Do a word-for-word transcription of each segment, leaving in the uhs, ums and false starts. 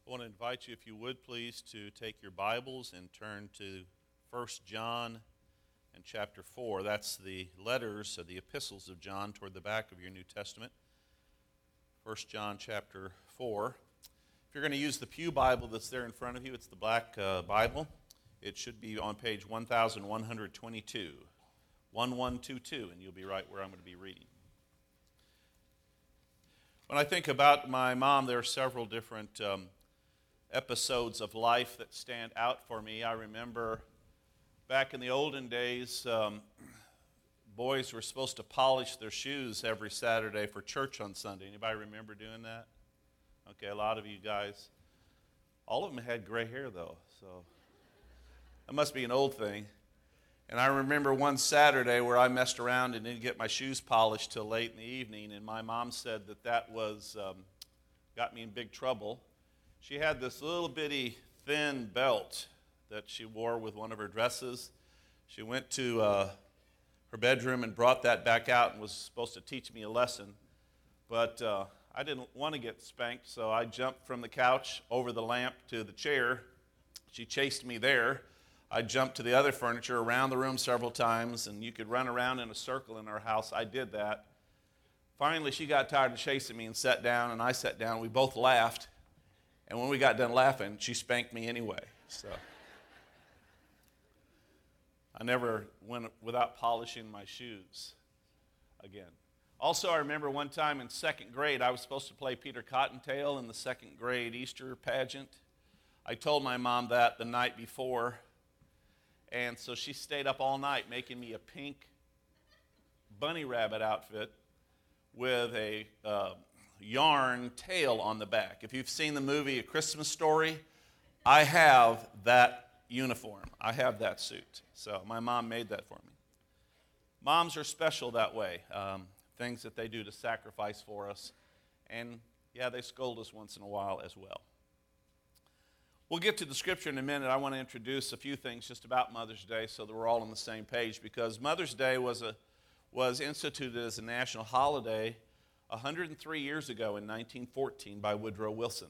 I want to invite you, if you would please, to take your Bibles and turn to First John and chapter four. That's the letters of the epistles of John toward the back of your New Testament. First John chapter four. If you're going to use the Pew Bible that's there in front of you, it's the black uh, Bible. It should be on page one thousand one hundred twenty-two, one one two two, and you'll be right where I'm going to be reading. When I think about my mom, there are several different um, episodes of life that stand out for me. I remember back in the olden days, um, boys were supposed to polish their shoes every Saturday for church on Sunday. Anybody remember doing that? Okay, a lot of you guys. All of them had gray hair, though, so that must be an old thing. And I remember one Saturday where I messed around and didn't get my shoes polished till late in the evening, and my mom said that that was um, got me in big trouble. She had this little bitty thin belt that she wore with one of her dresses. She went to uh, her bedroom and brought that back out and was supposed to teach me a lesson. But uh, I didn't want to get spanked, so I jumped from the couch over the lamp to the chair. She chased me there. I jumped to the other furniture, around the room several times, and you could run around in a circle in our house. I did that. Finally, she got tired of chasing me and sat down, and I sat down. We both laughed. And when we got done laughing, she spanked me anyway. So I never went without polishing my shoes again. Also, I remember one time in second grade, I was supposed to play Peter Cottontail in the second grade Easter pageant. I told my mom that the night before, and so she stayed up all night making me a pink bunny rabbit outfit with a uh, yarn tail on the back. If you've seen the movie A Christmas Story, I have that uniform. I have that suit. So my mom made that for me. Moms are special that way. Um, things that they do to sacrifice for us. And yeah, they scold us once in a while as well. We'll get to the scripture in a minute. I want to introduce a few things just about Mother's Day so that we're all on the same page, because Mother's Day was a was instituted as a national holiday one hundred three years ago in nineteen fourteen by Woodrow Wilson.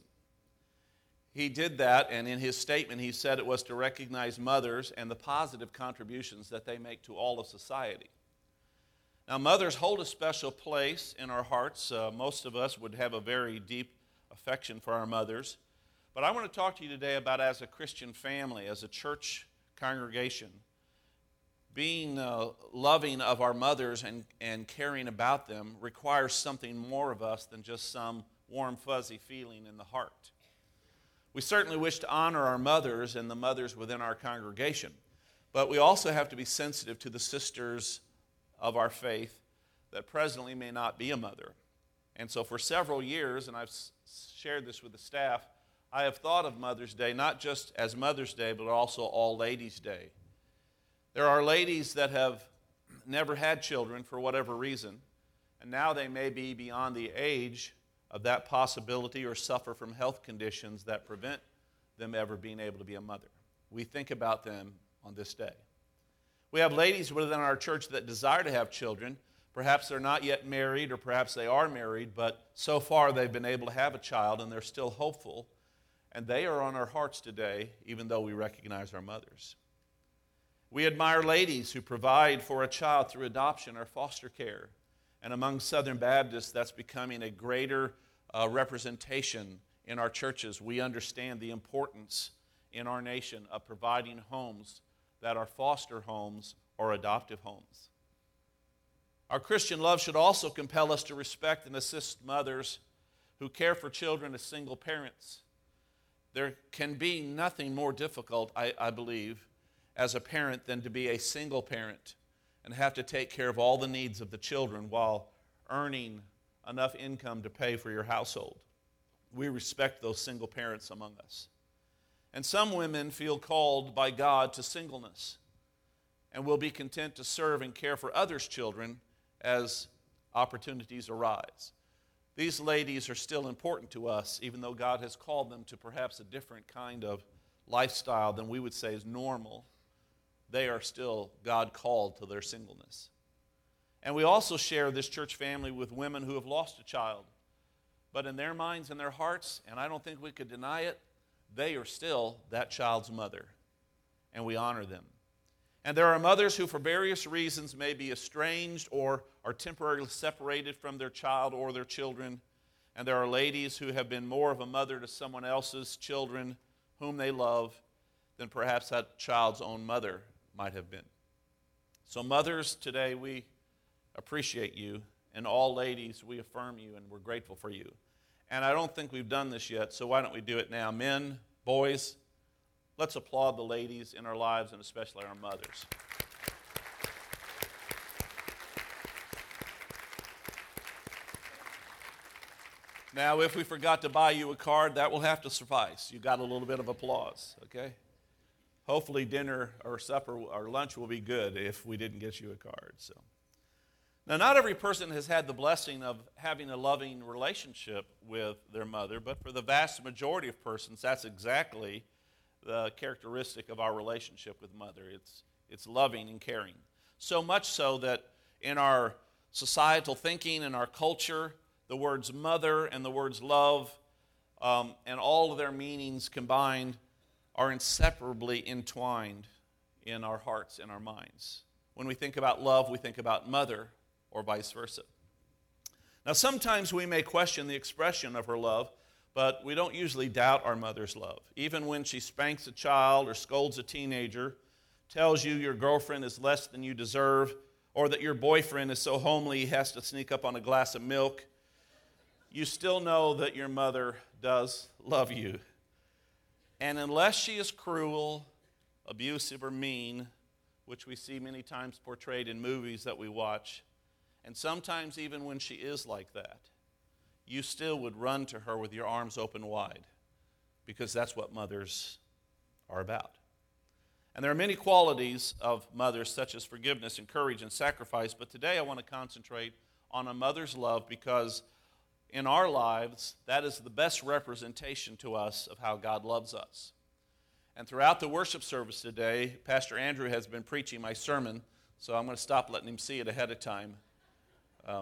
He did that, and in his statement he said it was to recognize mothers and the positive contributions that they make to all of society. Now, mothers hold a special place in our hearts. Uh, most of us would have a very deep affection for our mothers. But I want to talk to you today about, as a Christian family, as a church congregation, being uh, loving of our mothers and, and caring about them requires something more of us than just some warm, fuzzy feeling in the heart. We certainly wish to honor our mothers and the mothers within our congregation, but we also have to be sensitive to the sisters of our faith that presently may not be a mother. And so for several years, and I've shared this with the staff, I have thought of Mother's Day not just as Mother's Day, but also All Ladies' Day. There are ladies that have never had children for whatever reason, and now they may be beyond the age of that possibility or suffer from health conditions that prevent them ever being able to be a mother. We think about them on this day. We have ladies within our church that desire to have children. Perhaps they're not yet married, or perhaps they are married, but so far they've been able to have a child and they're still hopeful, and they are on our hearts today, even though we recognize our mothers. We admire ladies who provide for a child through adoption or foster care. And among Southern Baptists, that's becoming a greater uh, representation in our churches. We understand the importance in our nation of providing homes that are foster homes or adoptive homes. Our Christian love should also compel us to respect and assist mothers who care for children as single parents. There can be nothing more difficult, I, I believe, as a parent than to be a single parent and have to take care of all the needs of the children while earning enough income to pay for your household. We respect those single parents among us. And some women feel called by God to singleness and will be content to serve and care for others' children as opportunities arise. These ladies are still important to us, even though God has called them to perhaps a different kind of lifestyle than we would say is normal. They are still God called to their singleness. And we also share this church family with women who have lost a child. But in their minds and their hearts, and I don't think we could deny it, they are still that child's mother, and we honor them. And there are mothers who, for various reasons, may be estranged or are temporarily separated from their child or their children. And there are ladies who have been more of a mother to someone else's children whom they love than perhaps that child's own mother might have been. So mothers, today we appreciate you, and all ladies, we affirm you and we're grateful for you. And I don't think we've done this yet, so why don't we do it now? Men, boys, let's applaud the ladies in our lives, and especially our mothers. Now, if we forgot to buy you a card, that will have to suffice. You got a little bit of applause, okay? Hopefully dinner or supper or lunch will be good if we didn't get you a card. So, now, not every person has had the blessing of having a loving relationship with their mother, but for the vast majority of persons, that's exactly the characteristic of our relationship with mother. It's, it's loving and caring. So much so that in our societal thinking and our culture, the words mother and the words love um, and all of their meanings combined are inseparably entwined in our hearts and our minds. When we think about love, we think about mother, or vice versa. Now, sometimes we may question the expression of her love, but we don't usually doubt our mother's love. Even when she spanks a child or scolds a teenager, tells you your girlfriend is less than you deserve, or that your boyfriend is so homely he has to sneak up on a glass of milk, you still know that your mother does love you. And unless she is cruel, abusive, or mean, which we see many times portrayed in movies that we watch, and sometimes even when she is like that, you still would run to her with your arms open wide, because that's what mothers are about. And there are many qualities of mothers, such as forgiveness and courage and sacrifice, but today I want to concentrate on a mother's love, because in our lives, that is the best representation to us of how God loves us. And throughout the worship service today, Pastor Andrew has been preaching my sermon, so I'm going to stop letting him see it ahead of time. Um,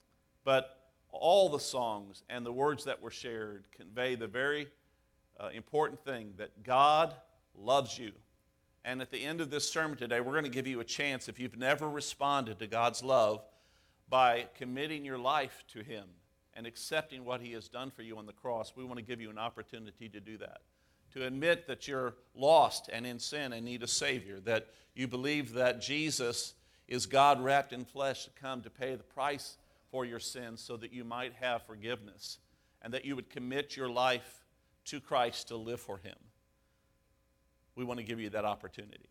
but all the songs and the words that were shared convey the very uh, important thing that God loves you. And at the end of this sermon today, we're going to give you a chance, if you've never responded to God's love, by committing your life to Him and accepting what He has done for you on the cross. We want to give you an opportunity to do that, to admit that you're lost and in sin and need a Savior, that you believe that Jesus is God wrapped in flesh to come to pay the price for your sins so that you might have forgiveness, and that you would commit your life to Christ to live for Him. We want to give you that opportunity.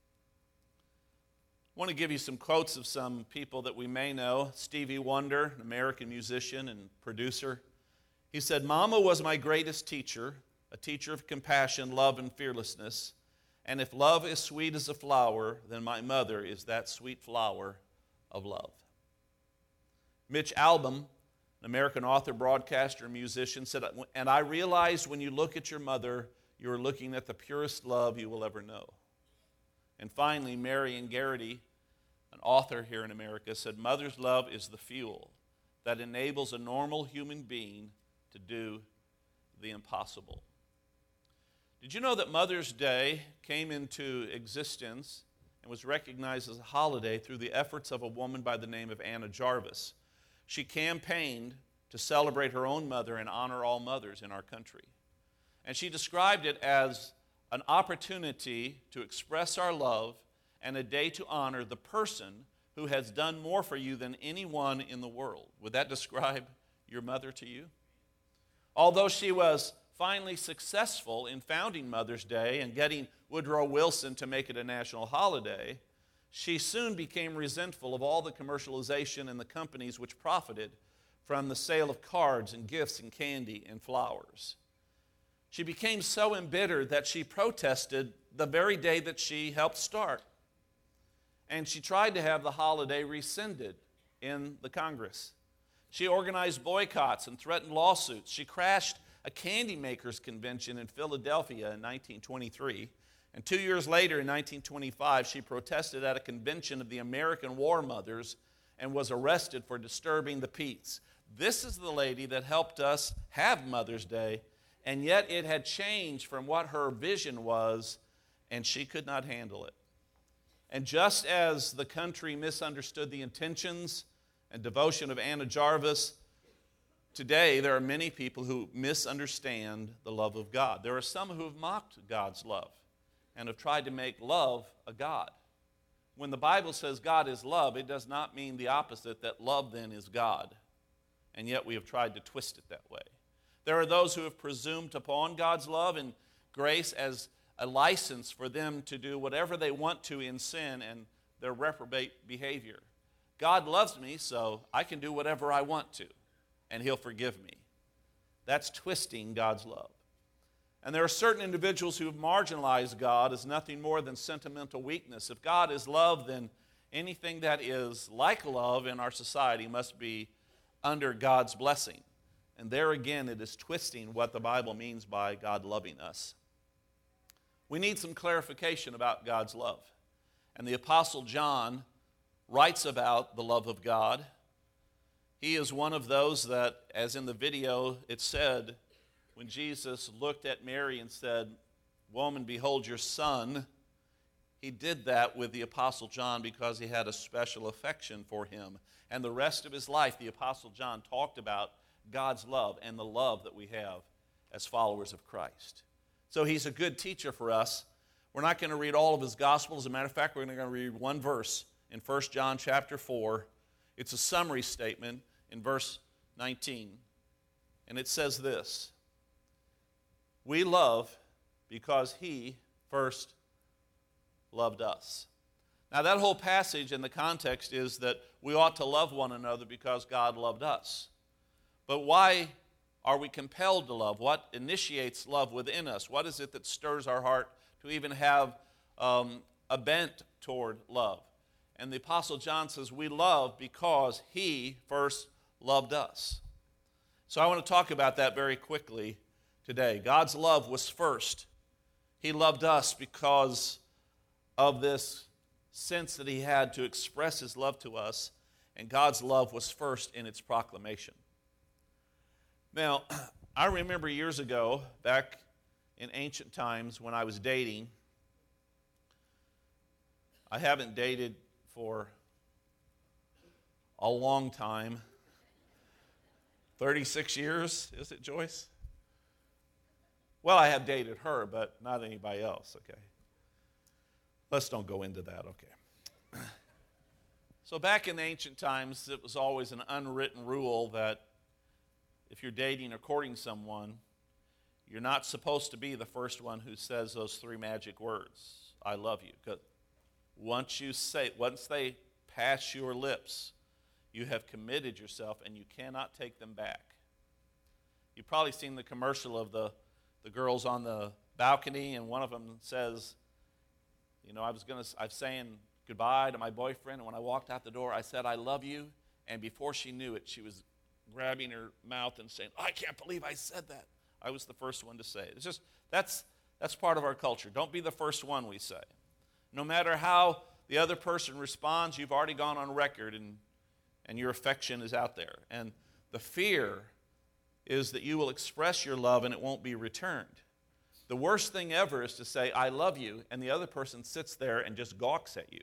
I want to give you some quotes of some people that we may know. Stevie Wonder, an American musician and producer. He said, "Mama was my greatest teacher, a teacher of compassion, love, and fearlessness. And if love is sweet as a flower, then my mother is that sweet flower of love." Mitch Albom, an American author, broadcaster, and musician, said, "And I realized when you look at your mother, you're looking at the purest love you will ever know." And finally, Marion Garrity, an author here in America, said, "Mother's love is the fuel that enables a normal human being to do the impossible." Did you know that Mother's Day came into existence and was recognized as a holiday through the efforts of a woman by the name of Anna Jarvis? She campaigned to celebrate her own mother and honor all mothers in our country. And she described it as an opportunity to express our love and a day to honor the person who has done more for you than anyone in the world. Would that describe your mother to you? Although she was finally successful in founding Mother's Day and getting Woodrow Wilson to make it a national holiday, she soon became resentful of all the commercialization and the companies which profited from the sale of cards and gifts and candy and flowers. She became so embittered that she protested the very day that she helped start. And she tried to have the holiday rescinded in the Congress. She organized boycotts and threatened lawsuits. She crashed a candy makers convention in Philadelphia in nineteen twenty-three. And two years later, in nineteen twenty-five, she protested at a convention of the American War Mothers and was arrested for disturbing the peace. This is the lady that helped us have Mother's Day and yet it had changed from what her vision was, and she could not handle it. And just as the country misunderstood the intentions and devotion of Anna Jarvis, today there are many people who misunderstand the love of God. There are some who have mocked God's love and have tried to make love a god. When the Bible says God is love, it does not mean the opposite, that love then is God. And yet we have tried to twist it that way. There are those who have presumed upon God's love and grace as a license for them to do whatever they want to in sin and their reprobate behavior. God loves me, so I can do whatever I want to, and He'll forgive me. That's twisting God's love. And there are certain individuals who have marginalized God as nothing more than sentimental weakness. If God is love, then anything that is like love in our society must be under God's blessing. And there again, it is twisting what the Bible means by God loving us. We need some clarification about God's love. And the Apostle John writes about the love of God. He is one of those that, as in the video, it said, when Jesus looked at Mary and said, "Woman, behold your son," He did that with the Apostle John because he had a special affection for him. And the rest of his life, the Apostle John talked about God's love and the love that we have as followers of Christ. So he's a good teacher for us. We're not going to read all of his gospel. As a matter of fact, we're going to read one verse in First John chapter four. It's a summary statement in verse nineteen. And it says this: "We love because He first loved us." Now that whole passage in the context is that we ought to love one another because God loved us. But why are we compelled to love? What initiates love within us? What is it that stirs our heart to even have um, a bent toward love? And the Apostle John says we love because He first loved us. So I want to talk about that very quickly today. God's love was first. He loved us because of this sense that He had to express His love to us, and God's love was first in its proclamation. Now, I remember years ago, back in ancient times when I was dating, I haven't dated for a long time. thirty-six years, is it, Joyce? Well, I have dated her, but not anybody else, okay? Let's don't go into that, okay? So back in the ancient times, it was always an unwritten rule that if you're dating or courting someone, you're not supposed to be the first one who says those three magic words, "I love you." Because once you say, once they pass your lips, you have committed yourself and you cannot take them back. You've probably seen the commercial of the, the girls on the balcony, and one of them says, you know, I was gonna, I was saying goodbye to my boyfriend, and when I walked out the door, I said, "I love you," and before she knew it, she was grabbing her mouth and saying, "I can't believe I said that." I was the first one to say it. It's just, that's, that's part of our culture. Don't be the first one, we say. No matter how the other person responds, you've already gone on record, and, and your affection is out there. And the fear is that you will express your love and it won't be returned. The worst thing ever is to say, "I love you," and the other person sits there and just gawks at you.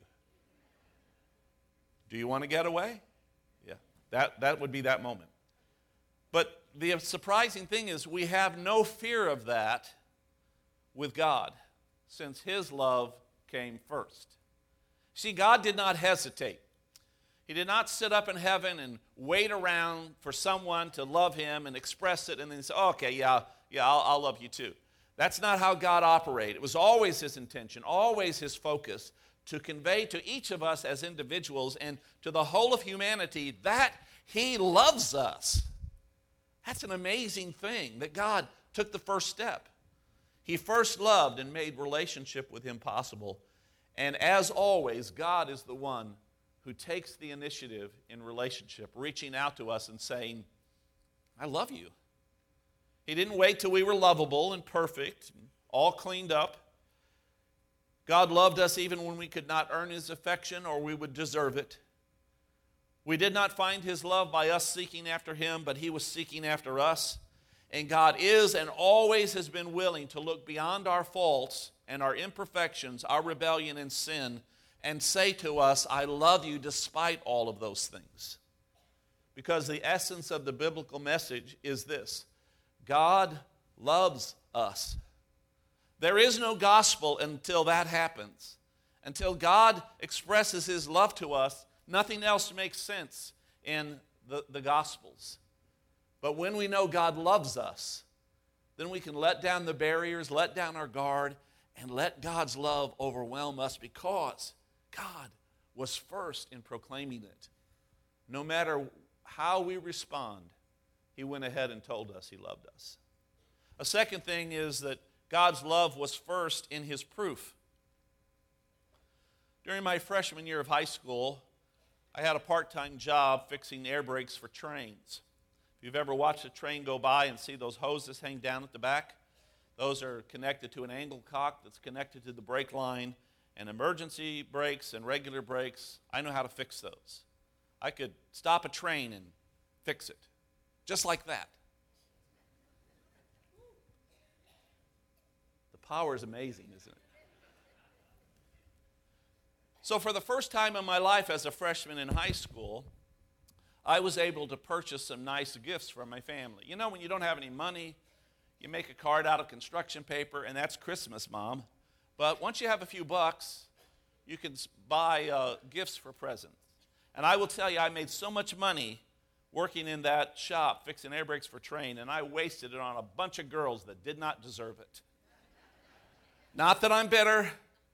Do you want to get away? Yeah, that, that would be that moment. But the surprising thing is we have no fear of that with God, since His love came first. See, God did not hesitate. He did not sit up in heaven and wait around for someone to love Him and express it and then say, "Oh, okay, yeah, yeah, I'll, I'll love you too." That's not how God operated. It was always His intention, always His focus, to convey to each of us as individuals and to the whole of humanity that He loves us. That's an amazing thing, that God took the first step. He first loved and made relationship with Him possible. And as always, God is the one who takes the initiative in relationship, reaching out to us and saying, "I love you." He didn't wait till we were lovable and perfect, and all cleaned up. God loved us even when we could not earn His affection or we would deserve it. We did not find His love by us seeking after Him, but He was seeking after us. And God is and always has been willing to look beyond our faults and our imperfections, our rebellion and sin, and say to us, I love you despite all of those things. Because the essence of the biblical message is this: God loves us. There is no gospel until that happens. Until God expresses his love to us, nothing else makes sense in the, the Gospels. But when we know God loves us, then we can let down the barriers, let down our guard, and let God's love overwhelm us, because God was first in proclaiming it. No matter how we respond, he went ahead and told us he loved us. A second thing is that God's love was first in his proof. During my freshman year of high school, I had a part-time job fixing air brakes for trains. If you've ever watched a train go by and see those hoses hang down at the back, those are connected to an angle cock that's connected to the brake line, and emergency brakes and regular brakes, I know how to fix those. I could stop a train and fix it, just like that. The power is amazing, isn't it? So for the first time in my life as a freshman in high school, I was able to purchase some nice gifts for my family. You know, when you don't have any money, you make a card out of construction paper, and that's Christmas, Mom. But once you have a few bucks, you can buy uh, gifts for presents. And I will tell you, I made so much money working in that shop, fixing air brakes for train, and I wasted it on a bunch of girls that did not deserve it. Not that I'm bitter.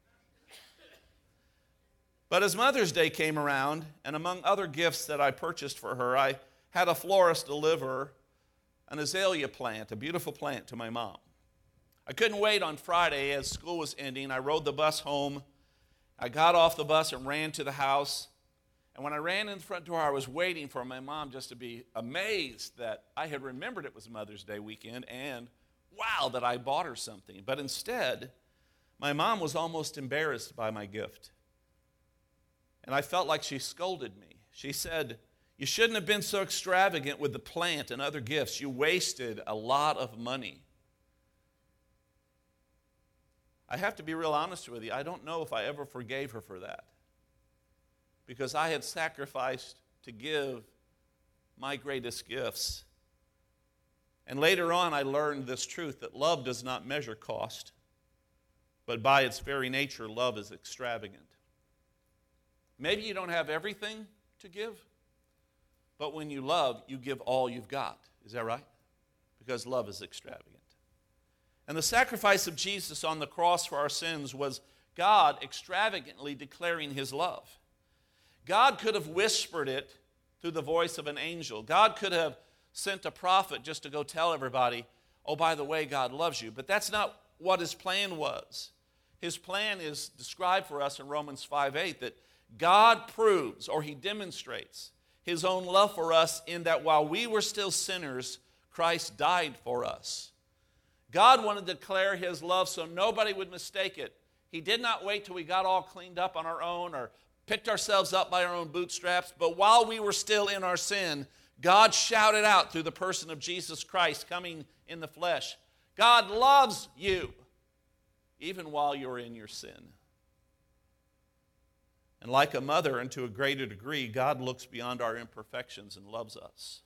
But as Mother's Day came around, and among other gifts that I purchased for her, I had a florist deliver an azalea plant, a beautiful plant, to my mom. I couldn't wait on Friday as school was ending. I rode the bus home. I got off the bus and ran to the house. And when I ran in the front door, I was waiting for my mom just to be amazed that I had remembered it was Mother's Day weekend and, wow, that I bought her something. But instead, my mom was almost embarrassed by my gift. And I felt like she scolded me. She said, "You shouldn't have been so extravagant with the plant and other gifts. You wasted a lot of money." I have to be real honest with you. I don't know if I ever forgave her for that, because I had sacrificed to give my greatest gifts. And later on, I learned this truth, that love does not measure cost, but by its very nature, love is extravagant. Maybe you don't have everything to give, but when you love, you give all you've got. Is that right? Because love is extravagant. And the sacrifice of Jesus on the cross for our sins was God extravagantly declaring his love. God could have whispered it through the voice of an angel. God could have sent a prophet just to go tell everybody, oh, by the way, God loves you. But that's not what his plan was. His plan is described for us in Romans five eight, that God proves, or he demonstrates, his own love for us in that while we were still sinners, Christ died for us. God wanted to declare his love so nobody would mistake it. He did not wait till we got all cleaned up on our own or picked ourselves up by our own bootstraps, but while we were still in our sin, God shouted out through the person of Jesus Christ coming in the flesh, God loves you, even while you're in your sin. And like a mother, and to a greater degree, God looks beyond our imperfections and loves us.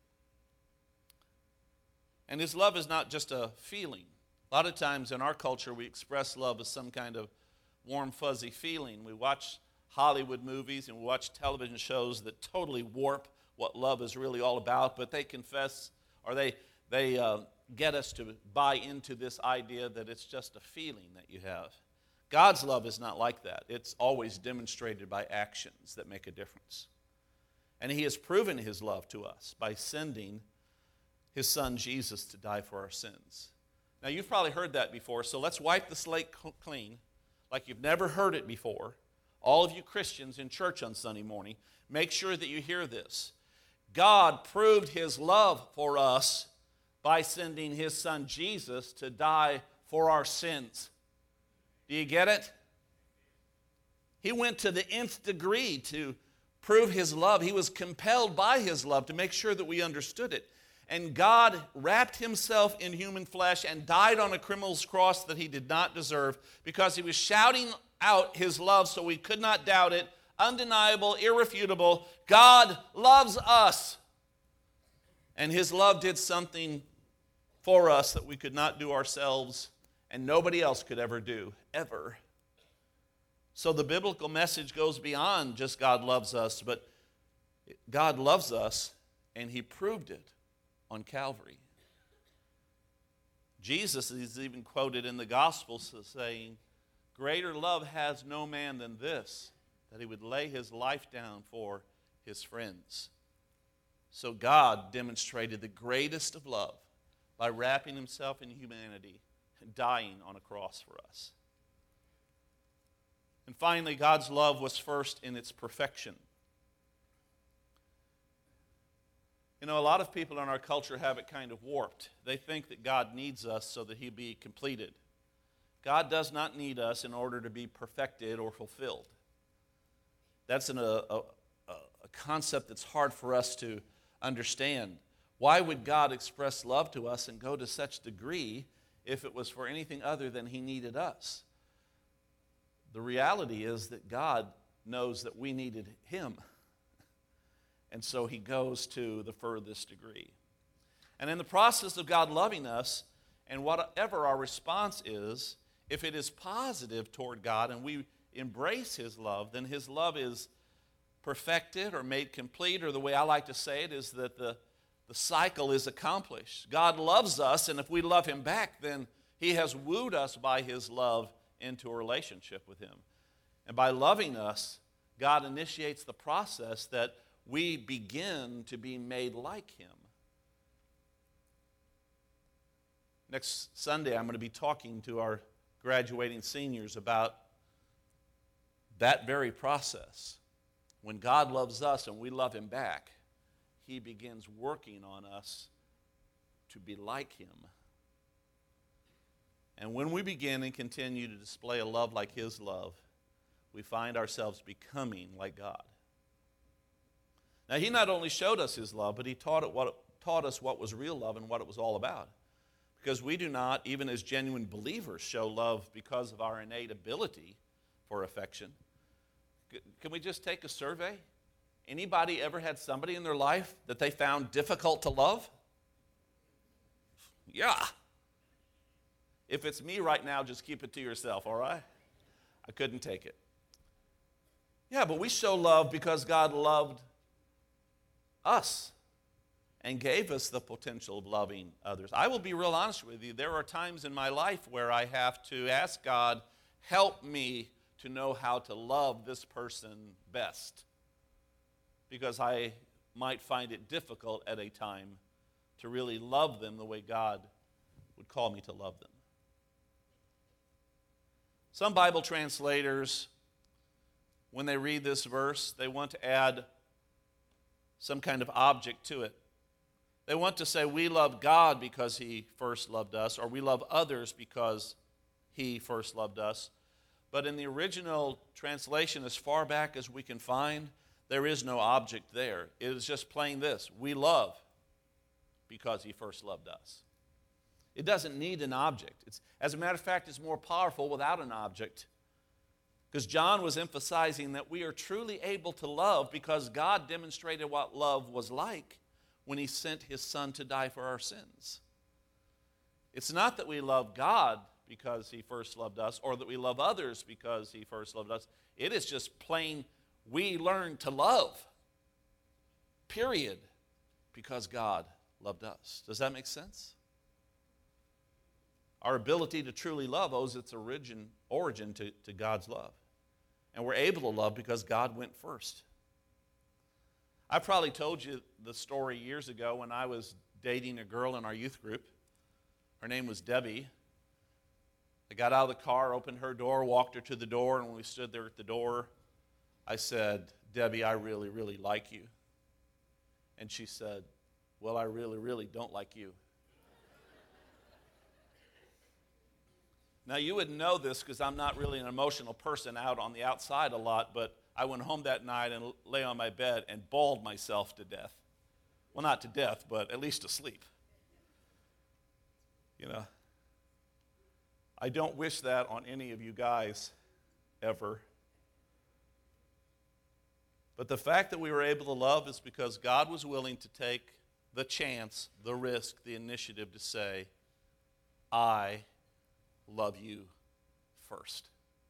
And his love is not just a feeling. A lot of times in our culture, we express love as some kind of warm, fuzzy feeling. We watch Hollywood movies and we watch television shows that totally warp what love is really all about, but they confess, or they, they uh, get us to buy into this idea that it's just a feeling that you have. God's love is not like that. It's always demonstrated by actions that make a difference. And he has proven his love to us by sending his son Jesus to die for our sins. Now, you've probably heard that before, so let's wipe the slate clean like you've never heard it before. All of you Christians in church on Sunday morning, make sure that you hear this. God proved his love for us by sending his son Jesus to die for our sins. Do you get it? He went to the nth degree to prove his love. He was compelled by his love to make sure that we understood it. And God wrapped himself in human flesh and died on a criminal's cross that he did not deserve because he was shouting out his love so we could not doubt it. Undeniable, irrefutable. God loves us. And his love did something for us that we could not do ourselves and nobody else could ever do, ever. So the biblical message goes beyond just God loves us, but God loves us, and he proved it on Calvary. Jesus is even quoted in the Gospels as saying, greater love has no man than this, that he would lay his life down for his friends. So God demonstrated the greatest of love by wrapping himself in humanity and dying on a cross for us. And finally, God's love was first in its perfection. You know, a lot of people in our culture have it kind of warped. They think that God needs us so that he be completed. God does not need us in order to be perfected or fulfilled. That's an, a, a, a concept that's hard for us to understand. Why would God express love to us and go to such degree if it was for anything other than he needed us? The reality is that God knows that we needed him. And so he goes to the furthest degree. And in the process of God loving us, and whatever our response is, if it is positive toward God and we embrace his love, then his love is perfected or made complete, or the way I like to say it is that the, the cycle is accomplished. God loves us, and if we love him back, then he has wooed us by his love into a relationship with him. And by loving us, God initiates the process that we begin to be made like him. Next Sunday, I'm going to be talking to our graduating seniors about that very process. When God loves us and we love him back, he begins working on us to be like him. And when we begin and continue to display a love like his love, we find ourselves becoming like God. Now, he not only showed us his love, but he taught, it what, taught us what was real love and what it was all about. Because we do not, even as genuine believers, show love because of our innate ability for affection. Can we just take a survey? Anybody ever had somebody in their life that they found difficult to love? Yeah. If it's me right now, just keep it to yourself, all right? I couldn't take it. Yeah, but we show love because God loved us and gave us the potential of loving others. I will be real honest with you. There are times in my life where I have to ask God, help me to know how to love this person best, because I might find it difficult at a time to really love them the way God would call me to love them. Some Bible translators, when they read this verse, they want to add some kind of object to it. They want to say, we love God because he first loved us, or we love others because he first loved us. But in the original translation, as far back as we can find, there is no object there. It is just plain this: we love because he first loved us. It doesn't need an object. It's, as a matter of fact, it's more powerful without an object. Because John was emphasizing that we are truly able to love because God demonstrated what love was like when he sent his son to die for our sins. It's not that we love God because he first loved us, or that we love others because he first loved us. It is just plain, we learn to love, period, because God loved us. Does that make sense? Our ability to truly love owes its origin, origin to, to God's love. And we're able to love because God went first. I probably told you the story years ago when I was dating a girl in our youth group. Her name was Debbie. I got out of the car, opened her door, walked her to the door, and when we stood there at the door, I said, Debbie, I really, really like you. And she said, well, I really, really don't like you. Now, you wouldn't know this because I'm not really an emotional person out on the outside a lot, but I went home that night and lay on my bed and bawled myself to death Well, not to death, but at least to sleep. You know, I don't wish that on any of you guys ever. But the fact that we were able to love is because God was willing to take the chance, the risk, the initiative to say, I love you first.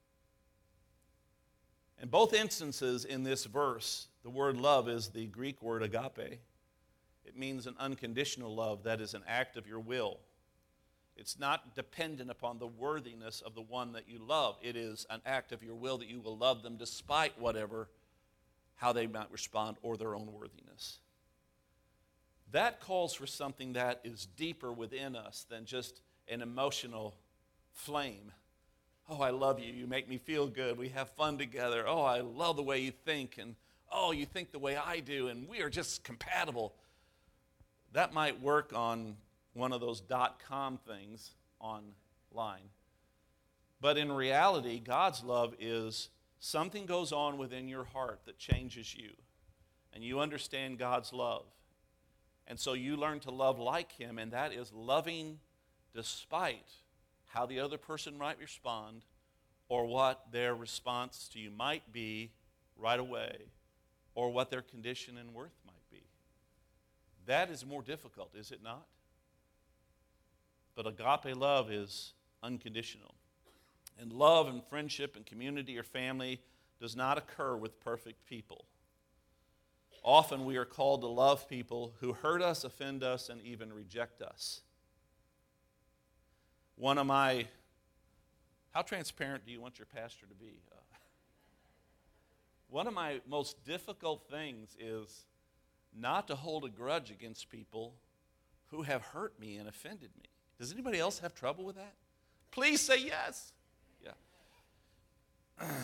In both instances in this verse, the word love is the Greek word agape. It means an unconditional love that is an act of your will. It's not dependent upon the worthiness of the one that you love. It is an act of your will that you will love them despite whatever, how they might respond or their own worthiness. That calls for something that is deeper within us than just an emotional flame. Oh, I love you. You make me feel good. We have fun together. Oh, I love the way you think. And oh, you think the way I do. And we are just compatible. That might work on one of those dot-com things online. But in reality, God's love is something goes on within your heart that changes you. And you understand God's love. And so you learn to love like him, and that is loving despite how the other person might respond or what their response to you might be right away or what their condition and worth might be. That is more difficult, is it not? But agape love is unconditional. And love and friendship and community or family does not occur with perfect people. Often we are called to love people who hurt us, offend us, and even reject us. One of my, how transparent do you want your pastor to be? Uh, one of my most difficult things is not to hold a grudge against people who have hurt me and offended me. Does anybody else have trouble with that? Please say yes. Yeah.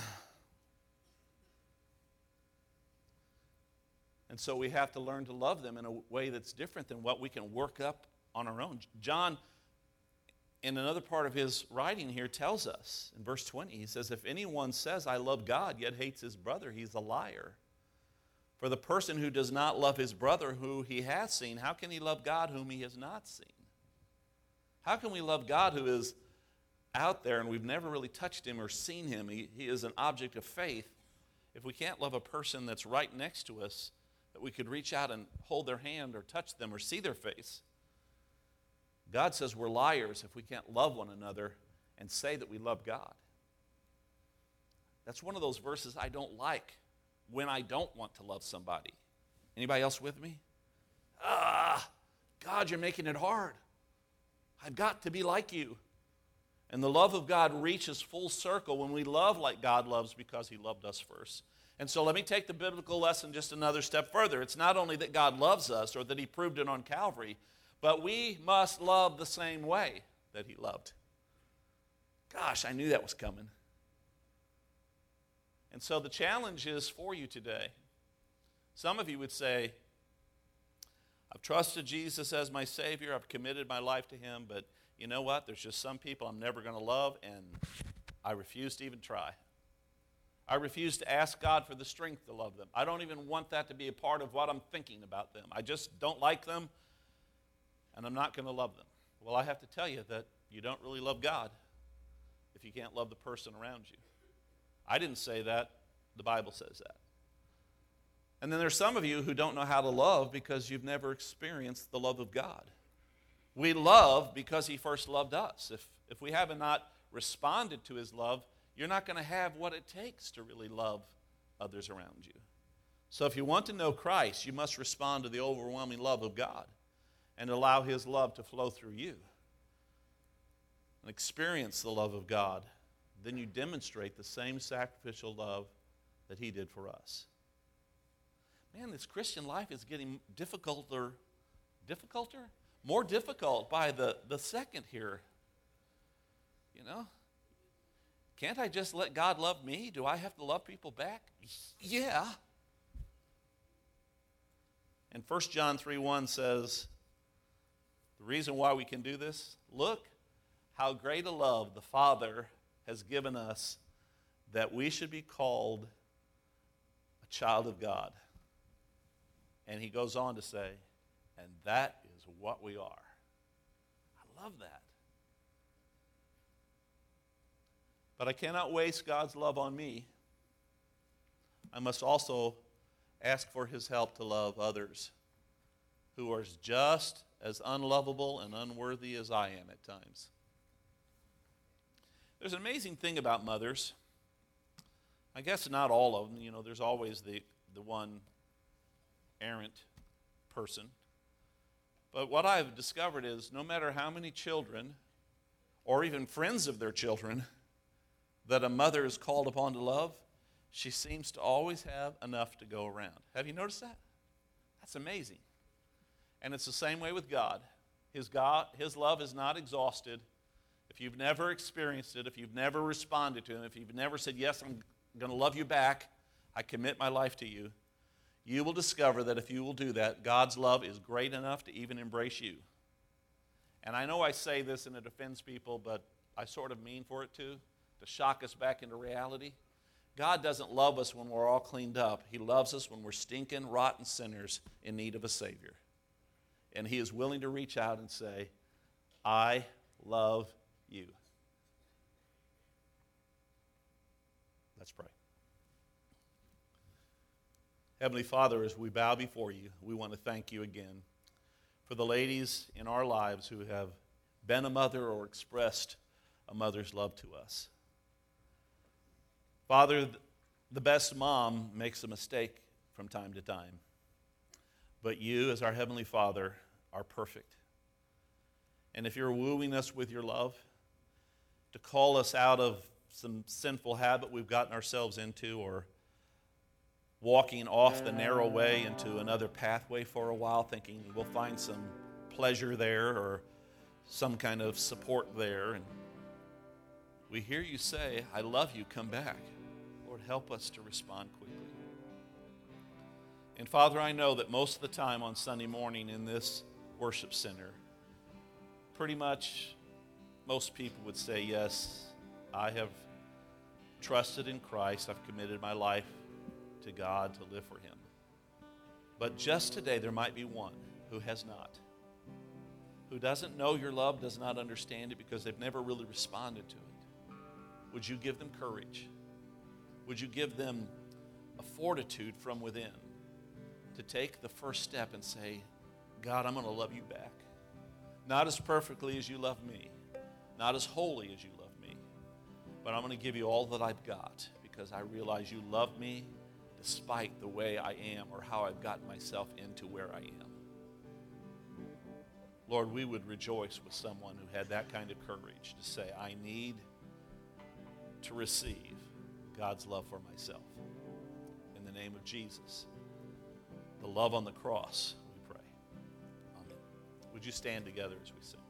And so we have to learn to love them in a way that's different than what we can work up on our own. John, in another part of his writing here, tells us in verse twenty, he says, if anyone says, I love God, yet hates his brother, he's a liar. For the person who does not love his brother who he has seen, how can he love God whom he has not seen? How can we love God who is out there and we've never really touched him or seen him? He, he is an object of faith. If we can't love a person that's right next to us, that we could reach out and hold their hand or touch them or see their face. God says we're liars if we can't love one another and say that we love God. That's one of those verses I don't like when I don't want to love somebody. Anybody else with me? Ah, God, you're making it hard. I've got to be like you. And the love of God reaches full circle when we love like God loves because he loved us first. And so let me take the biblical lesson just another step further. It's not only that God loves us or that he proved it on Calvary, but we must love the same way that he loved. Gosh, I knew that was coming. And so the challenge is for you today. Some of you would say, I've trusted Jesus as my Savior. I've committed my life to him. But you know what? There's just some people I'm never going to love, and I refuse to even try. I refuse to ask God for the strength to love them. I don't even want that to be a part of what I'm thinking about them. I just don't like them, and I'm not going to love them. Well, I have to tell you that you don't really love God if you can't love the person around you. I didn't say that. The Bible says that. And then there's some of you who don't know how to love because you've never experienced the love of God. We love because he first loved us. If, if we have not responded to his love, you're not going to have what it takes to really love others around you. So if you want to know Christ, you must respond to the overwhelming love of God and allow his love to flow through you. And experience the love of God. Then you demonstrate the same sacrificial love that he did for us. Man, this Christian life is getting difficulter, difficulter? More difficult by the, the second here. You know? Can't I just let God love me? Do I have to love people back? Yeah. And First John three one says, the reason why we can do this, look how great a love the Father has given us that we should be called a child of God. And he goes on to say, And that is what we are. I love that. But I cannot waste God's love on me. I must also ask for his help to love others who are just as unlovable and unworthy as I am at times. There's an amazing thing about mothers. I guess not all of them. You know, there's always the, the one errant person. But what I've discovered is no matter how many children, or even friends of their children, that a mother is called upon to love, she seems to always have enough to go around. Have you noticed that? That's amazing. And it's the same way with God. His God, his love is not exhausted. If you've never experienced it, if you've never responded to him, if you've never said, yes, I'm going to love you back, I commit my life to you, you will discover that if you will do that, God's love is great enough to even embrace you. And I know I say this and it offends people, but I sort of mean for it too, to shock us back into reality. God doesn't love us when we're all cleaned up. He loves us when we're stinking, rotten sinners in need of a Savior. And he is willing to reach out and say, I love you. Let's pray. Heavenly Father, as we bow before you, we want to thank you again for the ladies in our lives who have been a mother or expressed a mother's love to us. Father, the best mom makes a mistake from time to time. But you, as our Heavenly Father, are perfect. And if you're wooing us with your love, to call us out of some sinful habit we've gotten ourselves into, or walking off the narrow way into another pathway for a while, thinking we'll find some pleasure there or some kind of support there. And we hear you say, I love you, come back. Lord, help us to respond quickly. And Father, I know that most of the time on Sunday morning in this worship center, pretty much most people would say, yes, I have trusted in Christ. I've committed my life to God to live for him. But just today there might be one who has not, who doesn't know your love, does not understand it because they've never really responded to it. Would you give them courage? Would you give them a fortitude from within to take the first step and say, God, I'm going to love you back. Not as perfectly as you love me, not as holy as you love me, but I'm going to give you all that I've got because I realize you love me despite the way I am or how I've gotten myself into where I am. Lord, we would rejoice with someone who had that kind of courage to say, I need to receive God's love for myself. In the name of Jesus, the love on the cross, we pray. Amen. Would you stand together as we sing?